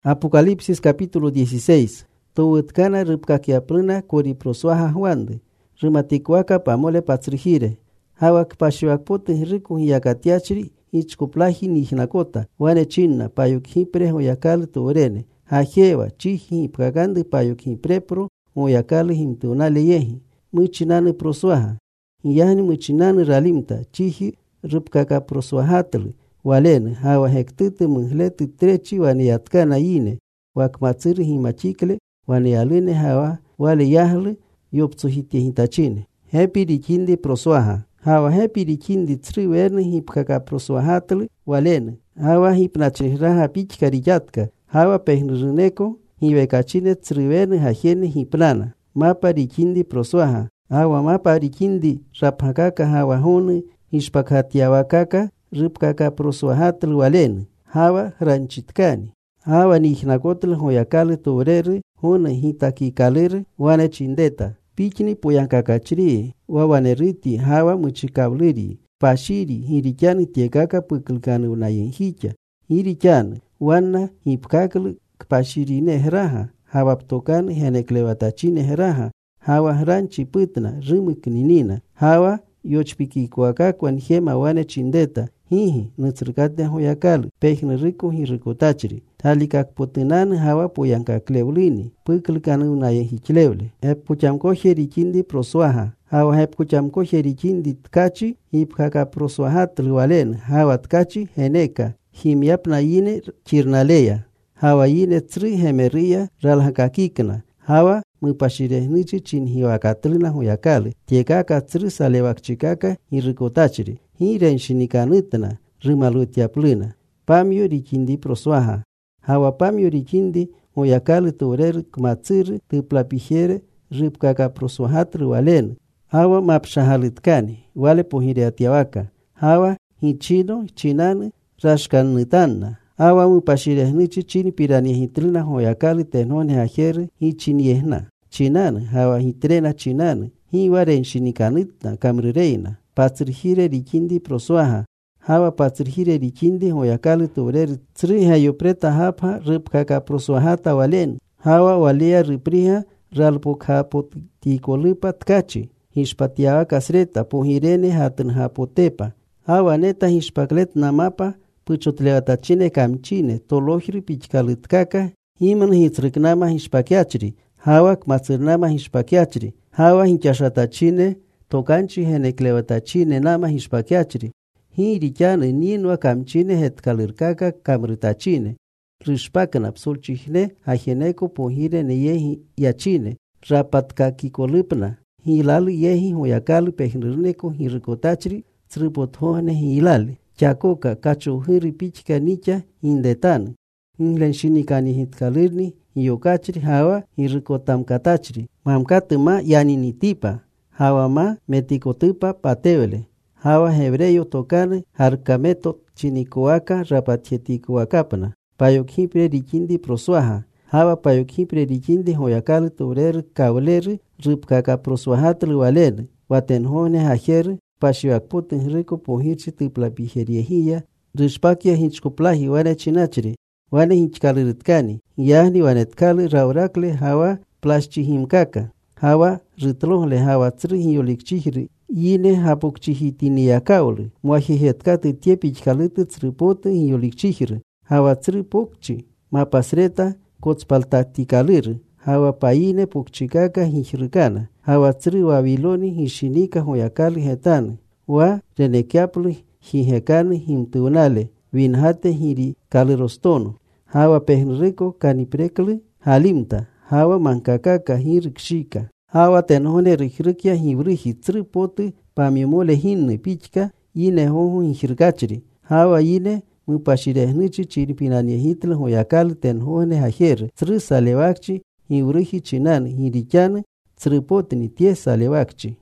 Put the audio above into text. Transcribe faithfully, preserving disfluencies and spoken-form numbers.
Apocalipsis capítulo dieciséis. Towutkana ripkakiapluna koriprosuaha Juande. Rimatikuaka pamole patsrihire. Hawak pashuakpote riku yakatiachri ichkuplahi nihnakota. Wane chinna payukhipre hoyakal tuorene. Hajewa chihi pagandi payukhipre hoyakal himtunale yehi. Muchinane prosuaha. Yahni muchinane ralimta chihi ripkaka prosuahatl. Walene hawa hektite muhlete trechi wane yatkana yine. Wakmatsiri himachikle wane alene hawa wale yahle yoptsuhite hitachine. Hepi rikindi prosuaha. Hawa hepi rikindi tsri werne hipkaka prosuahatl walene. Hawa hipnachiraha pichkariyatka. Hawa pehnrineko hiwekachine tsri werne hajene hiplana. Mapa rikindi prosuaha. Hawa mapa rikindi raphakaka hawa hone hishpakatiawakaka ripkaka prosuahatl walene. Hawa ranchitkani. Hawa nihnakotl hoyakale torere hona hitaki kalere wane chindeta. Pichni puyankakachri wawaneriti hawa muchikabliri. Pashiri hirikyani tiekaka puklkani unayenhicha. Hirikyani wana hipkakl kpashiri nehraha. Hawa ptokani heneklewatachine heraha. Hawa ranchi putna rimikninina. Hawa yochpikikuakakwan hema wane chindeta. Hihi nutsrikate hoyakal pehne riku hirikotachri. Talikak potenan hawa poyankakleulini. Puklkan unaye hichlewle. Hep kuchamko herikindi prosuaha. Hawa hep kuchamko herikindi tkachi hipkaka prosuahatl walen. Hawa tkachi heneka. Himyapna yine chirnaleya. Hawa yine tsri hemeria ralhakakikna. Hawa mupashirehnichi chinhiwakatlina hoyakale. Tiekaka tsri salewakchikaka hirikotachri. Hirenshinikanittna rimalutiaplina. Pamyo rikindi prosuaha. Hawa pamyo rikindi hoyakale torer kmatsir tiplapijere ripkaka prosuahatri walen. Hawa mapshahalitkani wale pohireatiawaka. Hawa hichino chinane rashkanitanna. Hawa mupashirehnichi chini piranihitlina hoyakale tenone ajere hichiniehna. Chinane hawa hitrena chinane hiwarenshinikanittna kamrireina. Patsrihire rikindi prosuaha. Hawa patsrihire rikindi hoyakale torer tsri hayopreta hapa ripkaka prosuahata walen. Hawa walea ripriha ralpokapottikolipa tkachi. Hishpatiawa kasreta pohirene hatan hapotepa. Hawa neta hishpaklet namapa puchotlewatachine kamchine tolohri pichkalitkaka himan hitzriknama hishpakiachri. Hawa kmatsirnama hishpakiachri. Hawa hinchashatachine tokanchi heneklewatachine nama hishpakiachri. Hirikyane ninwa kamchine hetkalirkaka kamritachine. Rishpakna psulchihne hajeneko pohire ne yehi yachine. Rapatkakikolypna. Hilali yehi hoyakali pehnirneko hirikotachri tsripothohne hilali. Chakoka kachuhiri pichka nicha indetane. Hinlenshinikani hitkalirni hiyokachri hawa hirikotamkatachri. Mamkatuma yaninitipa. Hawa ma metikotupa patewele. Hawa hebreyo tokane harkameto chinikuaka rapatjetikuakapna. Payokhipre rikindi prosuaha. Hawa payokhipre rikindi hoyakale torer kauleri ripkaka prosuahatl walen. Watenhone hajer pashiwakputen rico pohirchi tiplapijeriehia. Rishpakia hinchkuplahi wane chinachri. Wane hinchkaliritkani. Yahni wanetkali raurakle hawa plashchihimkaka. Hawa ritlohle hawa tsri hiyolikchihri. Yine hapokchihitiniakauli. Muajihetkate tiepichkalite tsripote hiyolikchihri. Hawa tsri pokchi. Mapasreta kotspaltatikalir. Hawa paine pokchikaka hijrikana. Hawa tsri wabiloni hishinika hoyakali hetane. Wa renekiapli hihekane himtunale. Winhate hiri kalirostono. Hawa pehnriko kaniprekli halimta. Hawa mankakaka hirikshika. Hawa tenhone rikrikia hivrihi tsri pote pamimole hinne pichka yine hoho hijrikachri. Hawa yine mupashirehnichi chiripinaniehitl hoyakal tenhone hajer tsri salewakchi hivrihi chinan hirikyane tsri potni tie salewakchi.